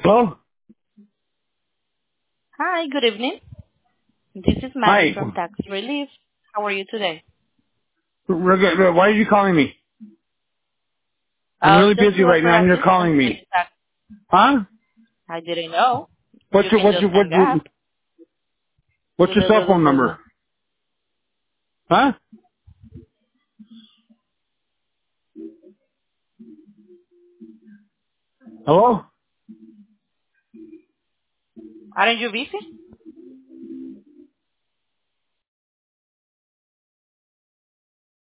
Hello? Hi, good evening. This is Maggie Hi. from Tax Relief. How are you today? Why are you calling me? I'm really Just busy to right offer now and you're assistance calling with me. tax. Huh? I didn't know. What's You your, can what's just your, hang up. what's your cell phone number? Huh? Hello? Aren't you busy?